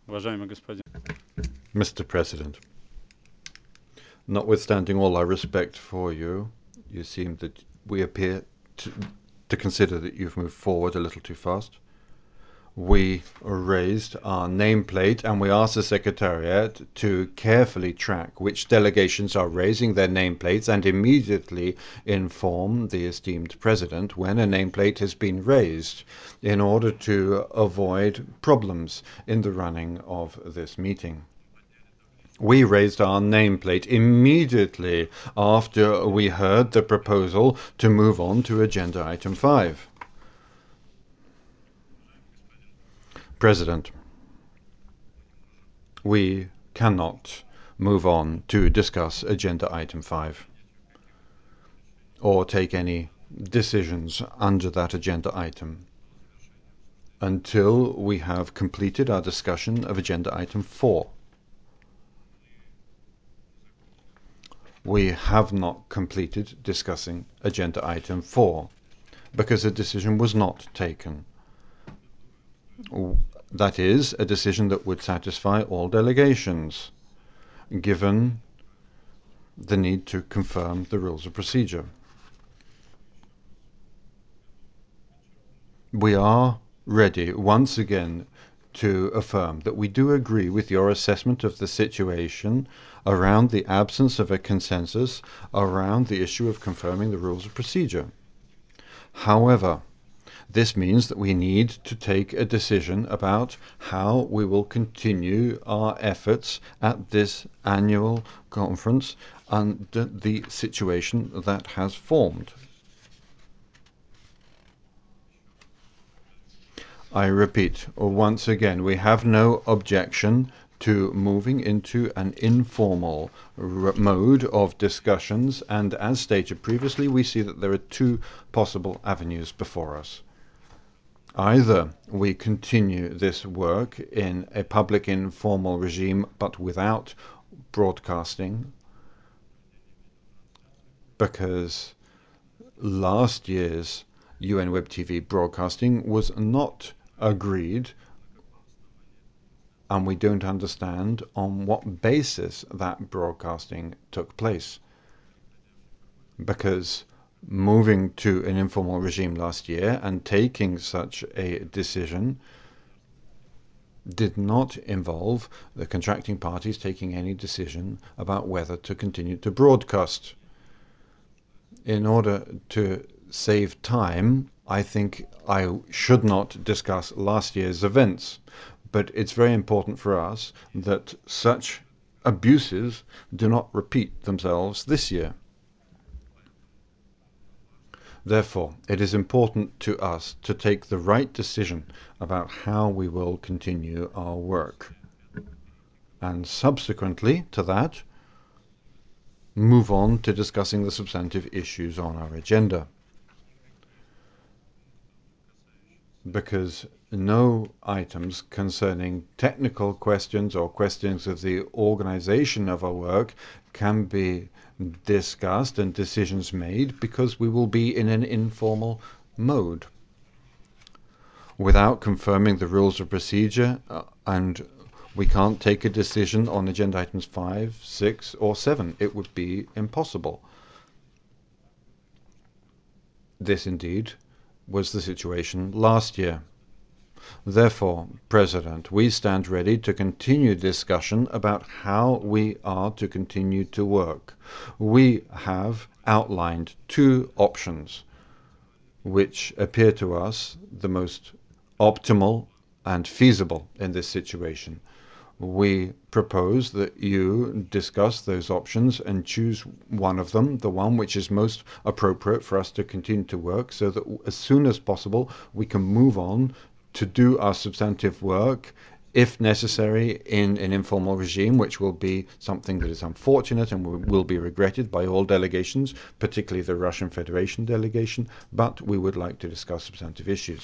Mr. President, notwithstanding all our respect for you, you seem that we appear to consider that you've moved forward a little too fast. We raised our nameplate and we asked the Secretariat to carefully track which delegations are raising their nameplates and immediately inform the esteemed President when a nameplate has been raised in order to avoid problems in the running of this meeting. We raised our nameplate immediately after we heard the proposal to move on to agenda item 5. President, we cannot move on to discuss agenda item 5 or take any decisions under that agenda item until we have completed our discussion of agenda item 4. We have not completed discussing agenda item 4 because a decision was not taken. That is, a decision that would satisfy all delegations, given the need to confirm the rules of procedure. We are ready once again to affirm that we do agree with your assessment of the situation around the absence of a consensus around the issue of confirming the rules of procedure. However, this means that we need to take a decision about how we will continue our efforts at this annual conference under the situation that has formed. I repeat, once again, we have no objection to moving into an informal mode of discussions, and as stated previously, we see that there are two possible avenues before us. Either we continue this work in a public informal regime but without broadcasting, because last year's UN Web TV broadcasting was not agreed, and we don't understand on what basis that broadcasting took place. Because moving to an informal regime last year and taking such a decision did not involve the contracting parties taking any decision about whether to continue to broadcast. In order to save time, I think I should not discuss last year's events, but it's very important for us that such abuses do not repeat themselves this year. Therefore, it is important to us to take the right decision about how we will continue our work, and subsequently to that, move on to discussing the substantive issues on our agenda. Because no items concerning technical questions or questions of the organization of our work can be discussed and decisions made, because we will be in an informal mode without confirming the rules of procedure, and we can't take a decision on agenda items 5, 6 or 7. It would be impossible. This indeed was the situation last year. Therefore, President, we stand ready to continue discussion about how we are to continue to work. We have outlined two options which appear to us the most optimal and feasible in this situation. We propose that you discuss those options and choose one of them, the one which is most appropriate for us to continue to work, so that as soon as possible we can move on to do our substantive work, if necessary, in an informal regime, which will be something that is unfortunate and will be regretted by all delegations, particularly the Russian Federation delegation, but we would like to discuss substantive issues.